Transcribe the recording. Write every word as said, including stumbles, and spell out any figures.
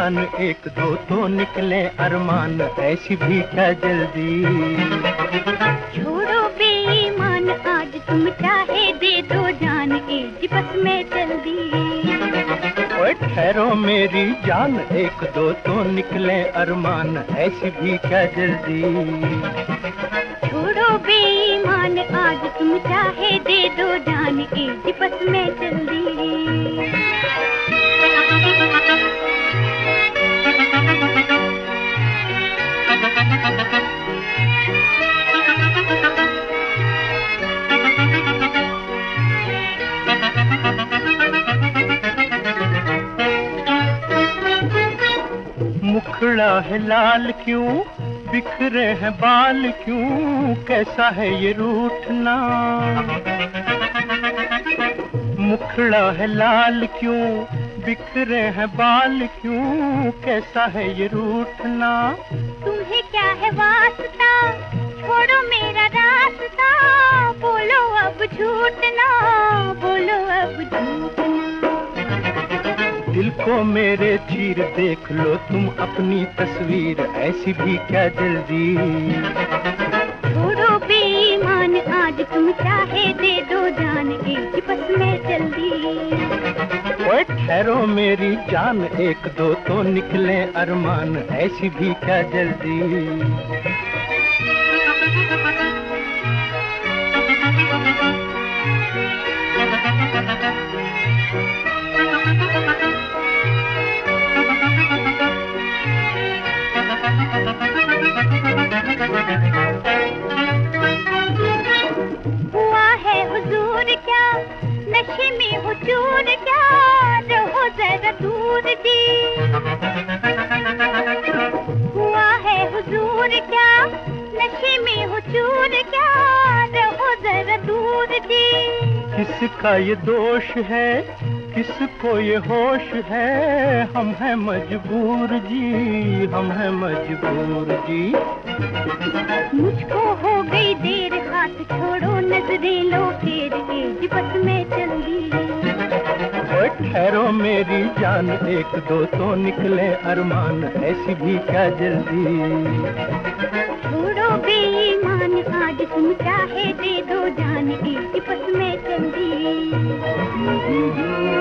जान एक दो तो निकले अरमान, ऐसी भी क्या जल्दी। छोड़ो बेईमान आज तुम चाहे दे दो जान, एज बस में जल्दी। ओए ठहरो मेरी जान एक दो तो निकले अरमान, ऐसी भी क्या जल्दी। छोड़ो बेईमान आज तुम चाहे दे दो जान, एज बस में जल्दी। मुखड़ा है लाल क्यों, बिखरे हैं बाल क्यों, कैसा है ये रूठना। मुखड़ा है लाल क्यों, बिखरे हैं बाल क्यों, कैसा है ये रूठना। तुम्हें क्या है वास्ता, छोड़ो मेरा रास्ता, बोलो अब झूठ ना, बोलो अब झूठ ना। दिल को मेरे चीर देख लो तुम अपनी तस्वीर, ऐसी भी क्या जल्दी। छोड़ो बेईमान आज तुम चाहे दे दो जान, एज बस में जल्दी। ओए ठहरो मेरी जान एक दो तो निकले अरमान, ऐसी भी क्या जल्दी। हुआ है हुजूर क्या, नशे में हो चूर क्या, रहो जरा दूर जी। हुआ है हुजूर क्या, नशे में हो चूर क्या, रहो जरा दूर जी। किसका ये दोष है, किसको ये होश है, हम हैं मजबूर जी, हम हैं मजबूर जी। मुझको हो गई देर, हाथ छोड़ो नजरें लो फेर, एज बस में जल्दी। ओए ठहरो मेरी जान एक दो तो निकले अरमान, ऐसी भी क्या जल्दी। छोड़ो बेईमान आज तुम चाहे दे दो जान, एज बस में जल्दी।